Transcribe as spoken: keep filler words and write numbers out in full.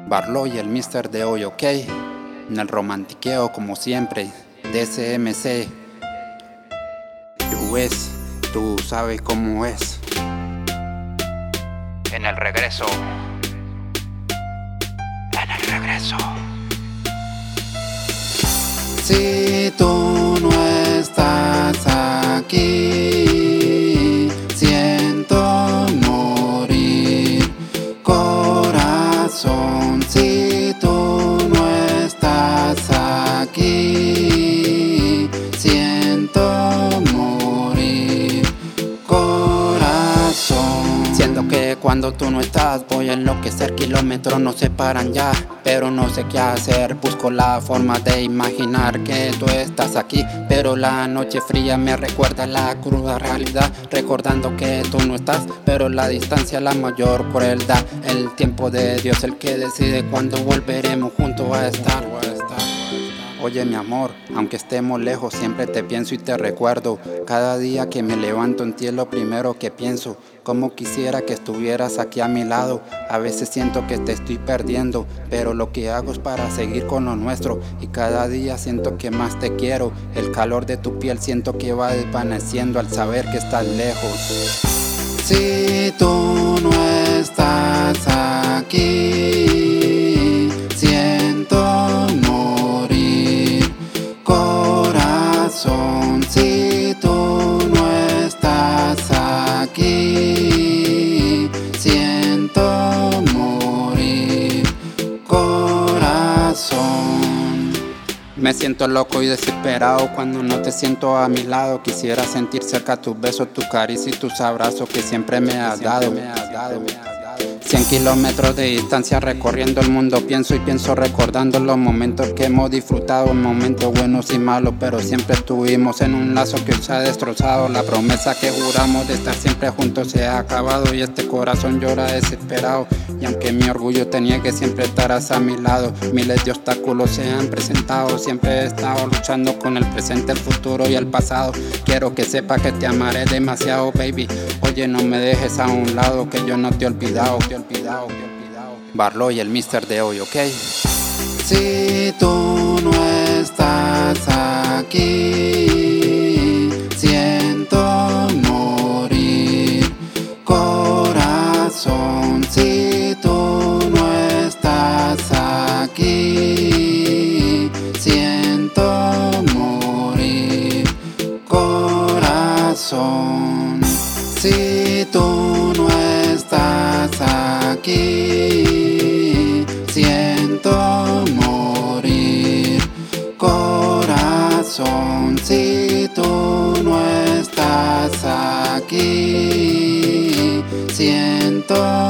Barlow y el mister de hoy, ok. En el romantiqueo como siempre. D S M C. U S, tú sabes cómo es. En el regreso. En el regreso. Si tú no estás aquí, siento morir, corazón. Si tú no estás aquí, siento morir, corazón. Siento que cuando tú no estás voy a enloquecer, kilómetros nos separan ya, pero no sé qué hacer. Busco la forma de imaginar que tú estás aquí, pero la noche fría me recuerda la cruda realidad, recordando que tú no estás, pero la distancia la mayor crueldad. El tiempo de Dios el que decide cuándo volveremos juntos a estar. Oye mi amor, aunque estemos lejos siempre te pienso y te recuerdo. Cada día que me levanto en ti es lo primero que pienso. Como quisiera que estuvieras aquí a mi lado. A veces siento que te estoy perdiendo, pero lo que hago es para seguir con lo nuestro. Y cada día siento que más te quiero. El calor de tu piel siento que va desvaneciendo al saber que estás lejos. Si tú no estás aquí, siento morir, corazón. Si tú no estás aquí, siento morir, corazón. Me siento loco y desesperado cuando no te siento a mi lado. Quisiera sentir cerca tus besos, tu caricia y tus abrazos que siempre me has dado. Cien kilómetros de distancia recorriendo el mundo, pienso y pienso recordando los momentos que hemos disfrutado, momentos buenos y malos, pero siempre estuvimos en un lazo que se ha destrozado. La promesa que juramos de estar siempre juntos se ha acabado y este corazón llora desesperado. Y aunque mi orgullo tenía que siempre estarás a mi lado, miles de obstáculos se han presentado. Siempre he estado luchando con el presente, el futuro y el pasado. Quiero que sepa que te amaré demasiado, baby. Oye, no me dejes a un lado, que yo no te he olvidado. Te he olvidado, te he olvidado. Barlow y el mister de hoy, ok. Si tú no estás aquí, siento morir, corazón. Si tú no estás aquí, siento morir, corazón. Si tú no estás aquí, siento morir, corazón. Si tú no estás aquí, siento